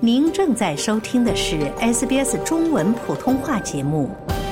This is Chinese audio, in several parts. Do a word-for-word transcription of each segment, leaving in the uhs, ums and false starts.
您正在收听的是 S B S 中文普通话节目。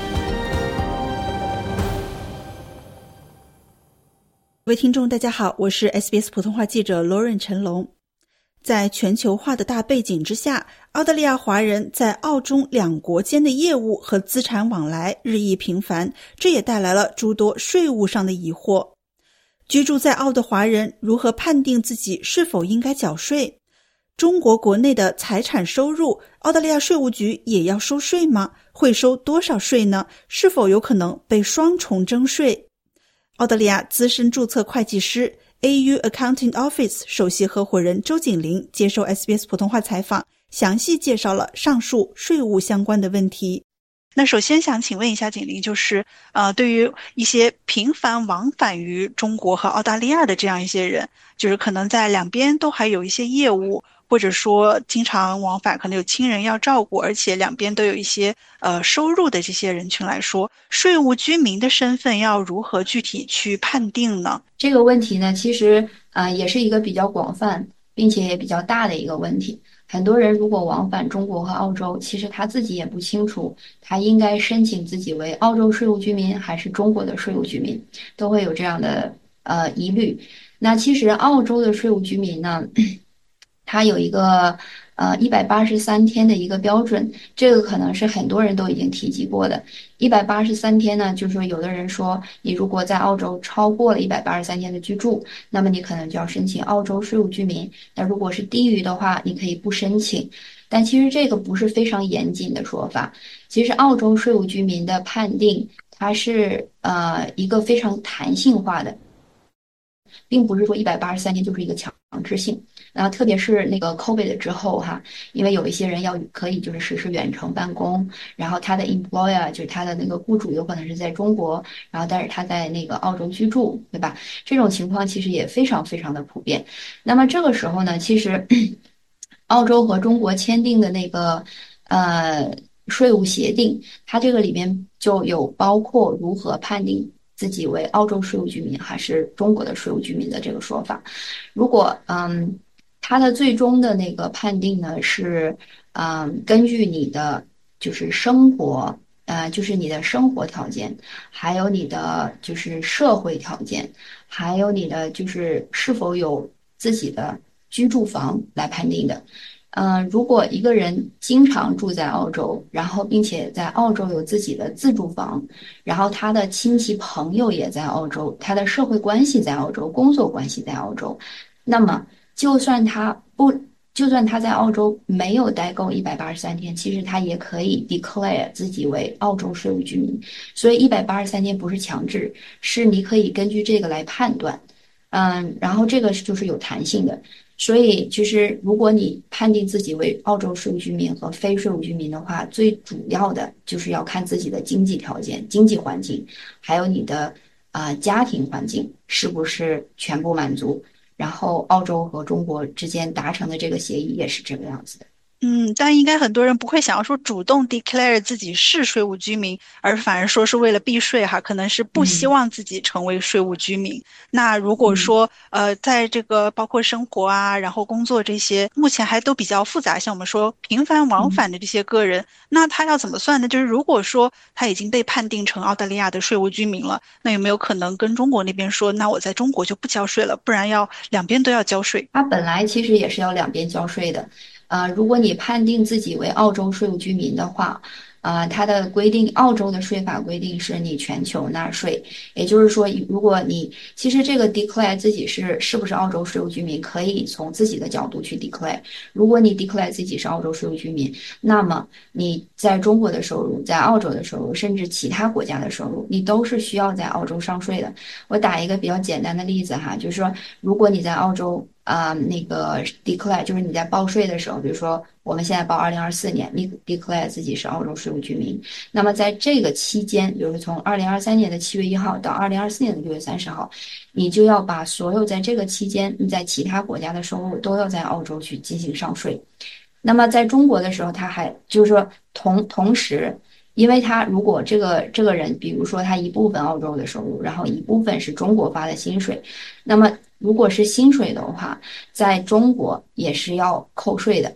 各位听众大家好，我是 S B S 普通话记者罗润陈龙。在全球化的大背景之下，澳大利亚华人在澳中两国间的业务和资产往来日益频繁，这也带来了诸多税务上的疑惑。居住在澳的华人如何判定自己是否应该缴税？中国国内的财产收入，澳大利亚税务局也要收税吗？会收多少税呢？是否有可能被双重征税？澳大利亚资深注册会计师 A U Accounting Office 首席合伙人周景林接受 S B S 普通话采访，详细介绍了上述税务相关的问题。 那首先想请问一下景林，就是呃，对于一些频繁往返于中国和澳大利亚的这样一些人，就是可能在两边都还有一些业务，或者说经常往返，可能有亲人要照顾，而且两边都有一些呃收入的这些人群来说，税务居民的身份要如何具体去判定呢？ 这个问题呢，其实呃也是一个比较广泛并且也比较大的一个问题。很多人如果往返中国和澳洲，其实他自己也不清楚他应该申请自己为澳洲税务居民还是中国的税务居民，都会有这样的呃疑虑。那其实澳洲的税务居民呢，它有一个呃一百八十三天的一个标准，这个可能是很多人都已经提及过的。一百八十三天呢，就是说有的人说你如果在澳洲超过了一百八十三天的居住，那么你可能就要申请澳洲税务居民。那如果是低于的话，你可以不申请。但其实这个不是非常严谨的说法。其实澳洲税务居民的判定，它是呃一个非常弹性化的，并不是说一百八十三天就是一个强制性。然后特别是那个 COVID 之后哈，因为有一些人要可以就是实施远程办公，然后他的 employer 就是他的那个雇主有可能是在中国，然后但是他在那个澳洲居住，对吧？这种情况其实也非常非常的普遍。那么这个时候呢，其实澳洲和中国签订的那个呃税务协定，它这个里面就有包括如何判定自己为澳洲税务居民还是中国的税务居民的这个说法。如果嗯它的最终的那个判定呢是嗯根据你的就是生活呃就是你的生活条件，还有你的就是社会条件，还有你的就是是否有自己的居住房来判定的。嗯、呃，如果一个人经常住在澳洲，然后并且在澳洲有自己的自住房，然后他的亲戚朋友也在澳洲，他的社会关系在澳洲，工作关系在澳洲，那么就算他不，就算他在澳洲没有待够一百八十三天，其实他也可以 declare 自己为澳洲税务居民。所以一百八十三天不是强制，是你可以根据这个来判断。嗯，然后这个就是有弹性的。所以其实如果你判定自己为澳洲税务居民和非税务居民的话，最主要的就是要看自己的经济条件、经济环境，还有你的啊、呃、家庭环境是不是全部满足。然后澳洲和中国之间达成的这个协议也是这个样子的。 嗯，但应该很多人不会想要说主动 declare 自己是税务居民，而反而说是为了避税哈，可能是不希望自己成为税务居民。嗯、那如果说、嗯、呃，在这个包括生活啊，然后工作这些，目前还都比较复杂，像我们说频繁往返的这些个人，嗯、那他要怎么算呢？就是如果说他已经被判定成澳大利亚的税务居民了，那有没有可能跟中国那边说，那我在中国就不交税了，不然要两边都要交税？ 他本来其实也是要两边交税的。呃，如果你判定自己为澳洲税务居民的话，呃，它的规定，澳洲的税法规定是你全球纳税，也就是说，如果你其实这个 declare 自己是是不是澳洲税务居民，可以从自己的角度去 declare。如果你 declare 自己是澳洲税务居民，那么你在中国的收入、在澳洲的收入，甚至其他国家的收入，你都是需要在澳洲上税的。我打一个比较简单的例子哈，就是说，如果你在澳洲啊、呃，那个 declare 就是你在报税的时候，比如说我们现在报二零二四年，你 declare 自己是澳洲税务居民，那么在这个期间，比如说从二零二三年的七月一号到二零二四年的六月三十号，你就要把所有在这个期间你在其他国家的收入都要在澳洲去进行上税。那么在中国的时候，他还就是说同同时。因为他如果这个这个人，比如说他一部分澳洲的收入，然后一部分是中国发的薪水，那么如果是薪水的话，在中国也是要扣税的。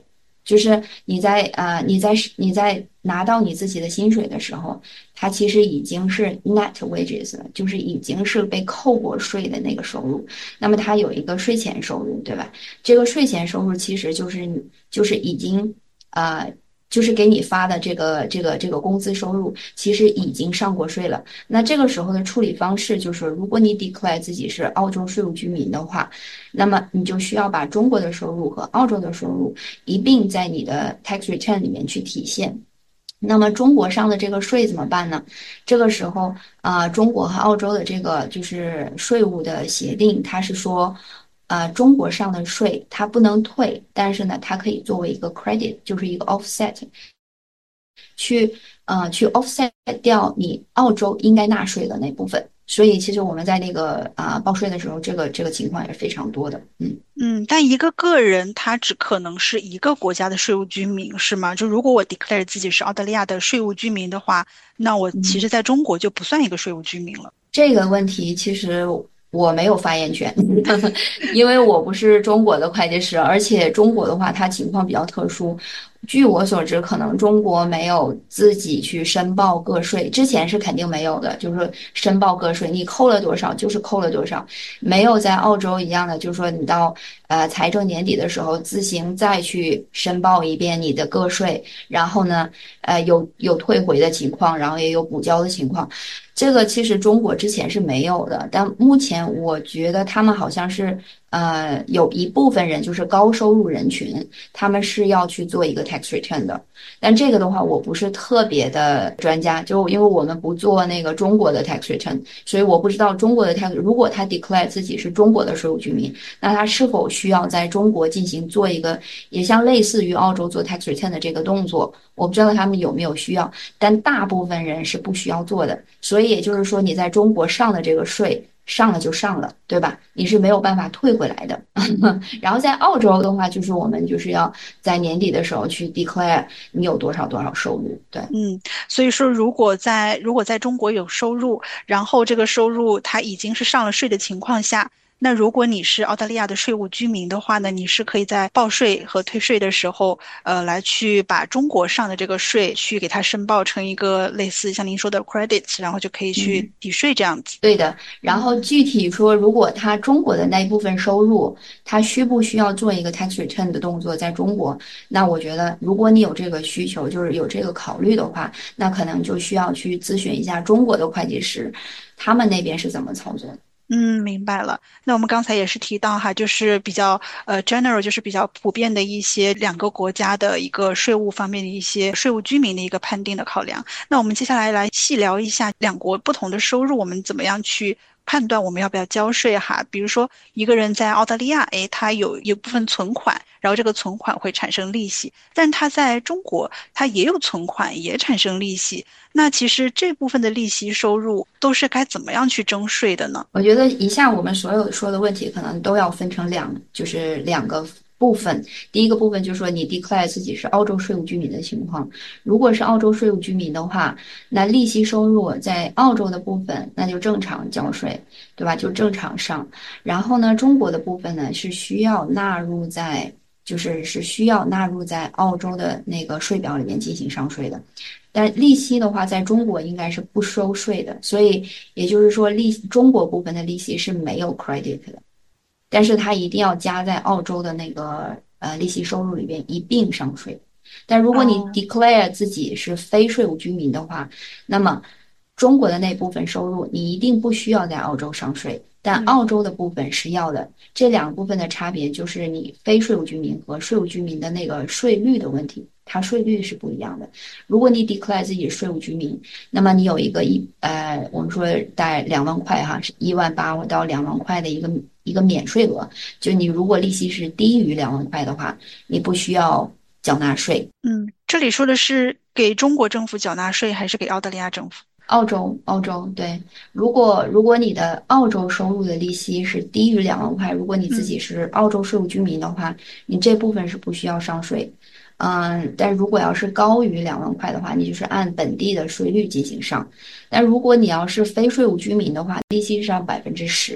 就是你在呃你在你在拿到你自己的薪水的时候，它其实已经是 net wages 了，就是已经是被扣过税的那个收入。那么它有一个税前收入，对吧？这个税前收入其实就是你就是已经呃。就是给你发的这个这个这个工资收入，其实已经上过税了。那这个时候的处理方式就是，如果你 declare 自己是澳洲税务居民的话，那么你就需要把中国的收入和澳洲的收入一并在你的 tax return 里面去体现。那么中国上的这个税怎么办呢？这个时候啊、呃，中国和澳洲的这个就是税务的协定，它是说。呃，中国上的税它不能退，但是呢，它可以作为一个 credit，就是一个 offset，去呃去 offset 掉你澳洲应该纳税的那部分。所以其实我们在那个啊、呃、报税的时候，这个这个情况也是非常多的。嗯嗯，但一个个人他只可能是一个国家的税务居民，是吗？就如果我 declare 自己是澳大利亚的税务居民的话，那我其嗯。 实在中国就不算一个税务居民了。 这个问题其实我没有发言权，因为我不是中国的会计师，而且中国的话，它情况比较特殊。据我所知，可能中国没有自己去申报个税，之前是肯定没有的，就是申报个税，你扣了多少就是扣了多少，没有在澳洲一样的，就是说你到呃财政年底的时候自行再去申报一遍你的个税，然后呢，呃有有退回的情况，然后也有补交的情况。这个其实中国之前是没有的，但目前我觉得他们好像是呃有一部分人就是高收入人群，他们是要去做一个 tax return 的。但这个的话，我不是特别的专家，就因为我们不做那个中国的 tax return，所以我不知道中国的 tax，如果他 declare 自己是中国的税务居民，那他是否需要在中国进行做一个也像类似于澳洲做 tax return 的这个动作，我不知道他们有没有需要，但大部分人是不需要做的。所以也就是说，你在中国上的这个税上了就上了，对吧？你是没有办法退回来的。然后在澳洲的话，就是我们就是要在年底的时候去 declare 你有多少多少收入，对。 嗯，所以说，如果在如果在中国有收入，然后这个收入它已经是上了税的情况下，那如果你是澳大利亚的税务居民的话呢，你是可以在报税和退税的时候，呃，来去把中国上的这个税去给它申报成一个类似像您说的 credit，然后就可以去嗯。 抵税这样子。 对的，然后具体说，如果他中国的那一部分收入，他需不需要做一个 tax return 的动作在中国？那我觉得，如果你有这个需求，就是有这个考虑的话，那可能就需要去咨询一下中国的会计师，他们那边是怎么操作的。 嗯，明白了。那我们刚才也是提到哈，就是比较呃 general，就是比较普遍的一些两个国家的一个税务方面的一些税务居民的一个判定的考量。那我们接下来来细聊一下两国不同的收入，我们怎么样去判断我们要不要交税哈？比如说一个人在澳大利亚，诶，他有一部分存款，然后这个存款会产生利息，但他在中国他也有存款，也产生利息。那其实这部分的利息收入都是该怎么样去征税的呢？ 我觉得以下我们所有说的问题，可能都要分成两，就是两个部分。第一个部分就是说，你 declare 自己是澳洲税务居民的情况。如果是澳洲税务居民的话，那利息收入在澳洲的部分，那就正常交税，对吧？就正常上。然后呢，中国的部分呢是需要纳入在，就是是需要纳入在澳洲的那个税表里面进行上税的。但利息的话，在中国应该是不收税的，所以也就是说利中国部分的利息是没有 credit 的，但是它一定要加在澳洲的那个呃利息收入里边一并上税。但如果你哦， declare 自己是非税务居民的话，那么中国的那部分收入你一定不需要在澳洲上税，但嗯。 澳洲的部分是要的。这两部分的差别就是你非税务居民和税务居民的那个税率的问题，它税率是不一样的。如果你 declare 自己是税务居民，那么你有一个一呃，我们说大概两万块哈，是一万八到两万块的一个一个免税额。就你如果利息是低于两万块的话，你不需要缴纳税。 嗯，这里说的是给中国政府缴纳税，还是给澳大利亚政府？ 澳洲，澳洲，对，如果如果你的澳洲收入的利息是低于两万块，如果你自己嗯是澳洲税务居民的话，你这部分是不需要上税。嗯，但如果要是高于两万块的话，你就是按本地的税率进行上。但如果你要是非税务居民的话，利息是上百分之十，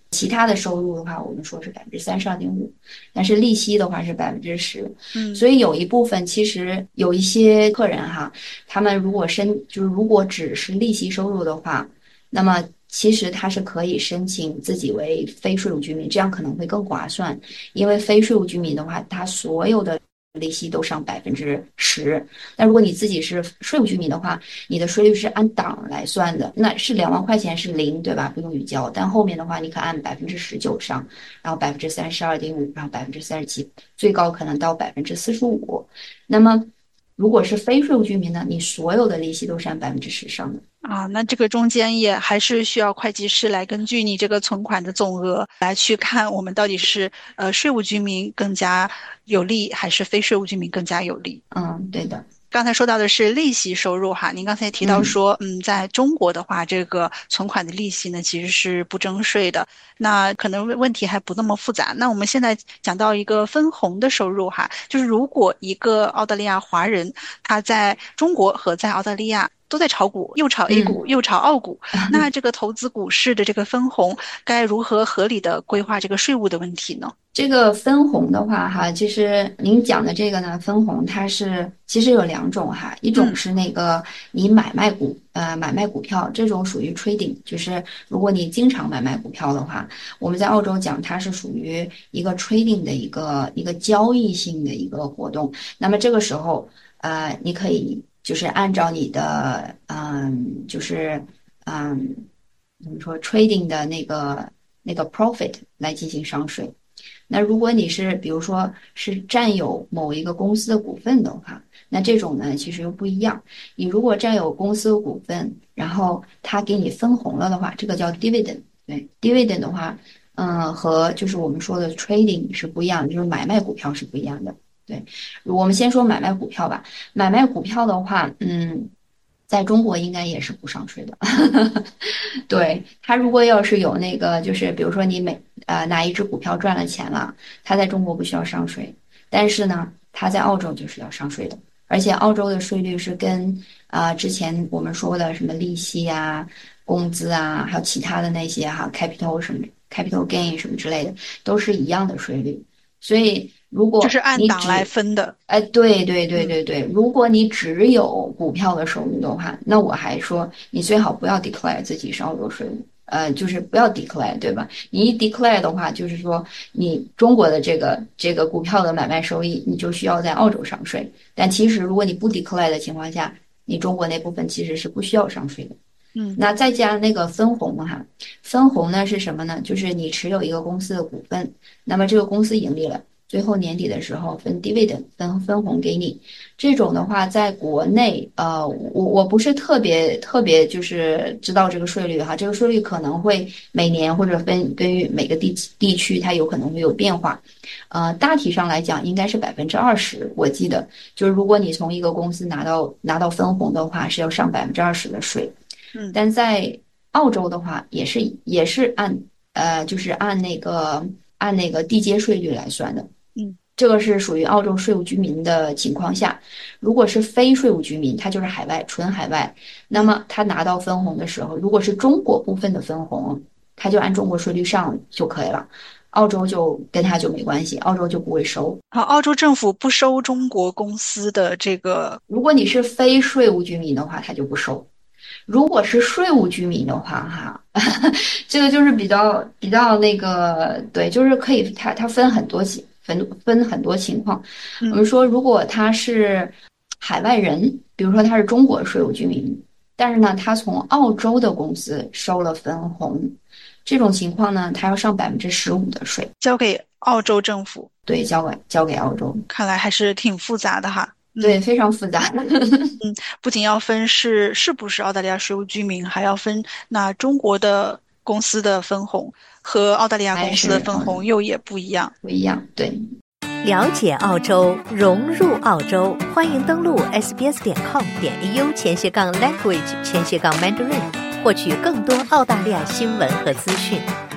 其他的收入的话，我们说是百分之三十二点五，但是利息的话是百分之十。 嗯， 所以有一部分其实有一些客人哈，他们如果申就是如果只是利息收入的话，那么其实他是可以申请自己为非税务居民，这样可能会更划算。因为非税务居民的话，他所有的利息都上百分之十。那如果你自己是税务居民的话，你的税率是按档来算的，那是两万块钱是零，对吧？不用预交。但后面的话，你可按百分之十九上，然后百分之三十二点五，然后百分之三十七，最高可能到百分之四十五。那么如果是非税务居民呢，你所有的利息都是按百分之十上的。 啊，那这个中间也还是需要会计师来根据你这个存款的总额来去看，我们到底是呃税务居民更加有利，还是非税务居民更加有利？ 嗯，对的。 刚才说到的是利息收入哈，您刚才提到说，嗯，在中国的话，这个存款的利息呢其实是不征税的，那可能问题还不那么复杂。那我们现在讲到一个分红的收入哈，就是如果一个澳大利亚华人他在中国和在澳大利亚都在炒股，又炒 A 股、嗯、又炒澳股，那这个投资股市的这个分红该如何合理的规划这个税务的问题呢？ 这个分红的话哈，其实您讲的这个呢，分红它是其实有两种哈，一种是那个你买卖股、嗯、呃买卖股票，这种属于 trading， 就是如果你经常买卖股票的话，我们在澳洲讲它是属于一个 trading 的一个一个交易性的一个活动。那么这个时候呃，你可以就是按照你的嗯，就是嗯怎么说 trading 的那个那个 profit 来进行上税。那如果你是比如说是占有某一个公司的股份的话，那这种呢其实又不一样。你如果占有公司的股份，然后他给你分红了的话，这个叫 dividend。对 dividend 的话，嗯，和就是我们说的 trading 是不一样的，就是买卖股票是不一样的。对，我们先说买卖股票吧。买卖股票的话，嗯，在中国应该也是不上税的。对，他如果要是有那个，就是比如说你每呃哪一只股票赚了钱了，他在中国不需要上税，但是呢，他在澳洲就是要上税的。而且澳洲的税率是跟啊、呃、之前我们说的什么利息啊、工资啊，还有其他的那些哈 capital 什么 capital gain 什么之类的，都是一样的税率。所以如果就是按档来分的， 哎，对对对对对，嗯、如果你只有股票的收入的话，那我还说你最好不要 declare 自己是澳洲税务，呃，就是不要 declare， 对吧？你一 declare 的话，就是说你中国的这个这个股票的买卖收益，你就需要在澳洲上税。但其实如果你不 declare 的情况下，你中国那部分其实是不需要上税的。 嗯， 那再加那个分红哈，分红呢是什么呢？就是你持有一个公司的股份，那么这个公司盈利了，最后年底的时候分 dividend 分分红给你。这种的话，在国内，呃，我我不是特别特别就是知道这个税率哈，这个税率可能会每年或者分根据每个地地区它有可能会有变化，呃，大体上来讲应该是百分之二十，我记得就是如果你从一个公司拿到拿到分红的话，是要上百分之二十的税。 嗯， 但在澳洲的话，也是也是按呃，就是按那个按那个地阶税率来算的。 嗯， 这个是属于澳洲税务居民的情况下，如果是非税务居民，他就是海外纯海外，那么他拿到分红的时候，如果是中国部分的分红，他就按中国税率上就可以了。澳洲就跟他就没关系，澳洲就不会收。 好，澳洲政府不收中国公司的这个， 如果你是非税务居民的话，他就不收。如果是税务居民的话，哈，这个就是比较比较那个，对，就是可以，它它分很多情分分很多情况。 嗯、 我们说，如果他是海外人，比如说他是中国税务居民，但是呢，他从澳洲的公司收了分红，这种情况呢，他要上百分之十五的税， 交给澳洲政府。 对，交给交给澳洲。 看来还是挺复杂的哈。 对，非常复杂。 嗯，不仅要分是是不是澳大利亚税务居民，还要分那中国的公司的分红和澳大利亚公司的分红又也不一样。 不一样，对。 了解澳洲，融入澳洲，欢迎登录 s b s 点 com 点 a u 前斜杠 language 前斜杠 mandarin，获取更多澳大利亚新闻和资讯。